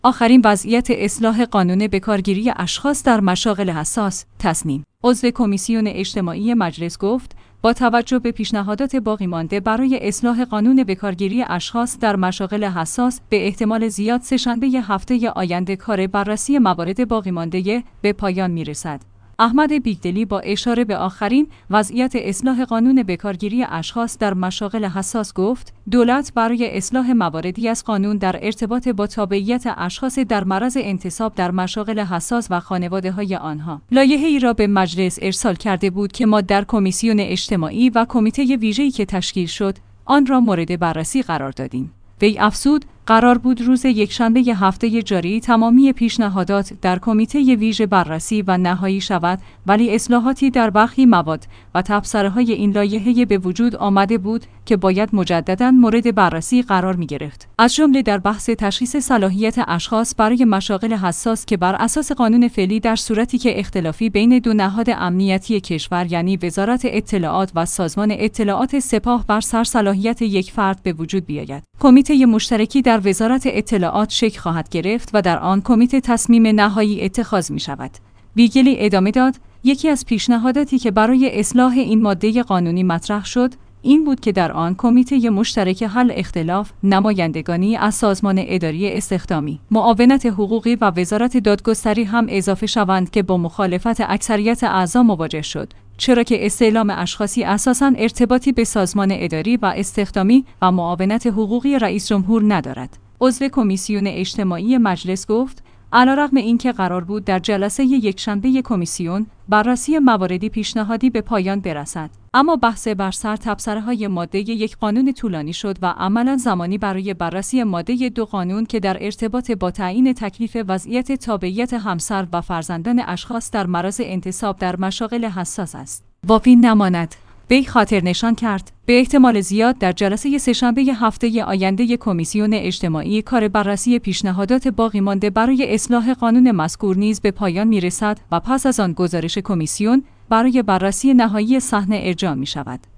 آخرین وضعیت اصلاح قانون بکارگیری اشخاص در مشاغل حساس تصمیم. عضو کمیسیون اجتماعی مجلس گفت با توجه به پیشنهادات باقی مانده برای اصلاح قانون بکارگیری اشخاص در مشاغل حساس به احتمال زیاد سه‌شنبه هفته آینده کار بررسی موارد باقی مانده به پایان می‌رسد. احمد بیگدلی با اشاره به آخرین وضعیت اصلاح قانون بکارگیری اشخاص در مشاغل حساس گفت دولت برای اصلاح مواردی از قانون در ارتباط با تابعیت اشخاص در معرض انتصاب در مشاغل حساس و خانواده‌های آنها لایحه‌ای را به مجلس ارسال کرده بود که ما در کمیسیون اجتماعی و کمیته ویژه‌ای که تشکیل شد آن را مورد بررسی قرار دادیم. وی افزود قرار بود روز یکشنبه هفته جاری تمامی پیشنهادات در کمیته ویژه بررسی و نهایی شود، ولی اصلاحاتی در برخی مواد و تبصره‌های این لایحه به وجود آمده بود که باید مجدداً مورد بررسی قرار می‌گرفت. از جمله در بحث تشخیص صلاحیت اشخاص برای مشاغل حساس که بر اساس قانون فعلی در صورتی که اختلافی بین دو نهاد امنیتی کشور یعنی وزارت اطلاعات و سازمان اطلاعات سپاه بر سر صلاحیت یک فرد به وجود بیاید. کمیته مشترکی در وزارت اطلاعات شکل خواهد گرفت و در آن کمیته تصمیم نهایی اتخاذ می شود. بیگلی ادامه داد یکی از پیشنهاداتی که برای اصلاح این ماده قانونی مطرح شد این بود که در آن کمیته مشترک حل اختلاف نمایندگانی از سازمان اداری استخدامی، معاونت حقوقی و وزارت دادگستری هم اضافه شوند که با مخالفت اکثریت اعضا مواجه شد، چرا که استعلام اشخاصی اساساً ارتباطی به سازمان اداری و استخدامی و معاونت حقوقی رئیس جمهور ندارد. عضو کمیسیون اجتماعی مجلس گفت علیرغم اینکه قرار بود در جلسه یکشنبه کمیسیون بررسی مواردی پیشنهادی به پایان برسد، اما بحث بر سر تبصره‌های ماده یک قانون طولانی شد و عملاً زمانی برای بررسی ماده دو قانون که در ارتباط با تعیین تکلیف وضعیت تابعیت همسر و فرزندان اشخاص در معرض انتصاب در مشاغل حساس است واقعی نماند. وی خاطر نشان کرد به احتمال زیاد در جلسه سه‌شنبه هفته آینده کمیسیون اجتماعی کار بررسی پیشنهادات باقی مانده برای اصلاح قانون مذکور نیز به پایان می‌رسد و پس از آن گزارش کمیسیون برای بررسی نهایی صحنه ارجاع می‌شود.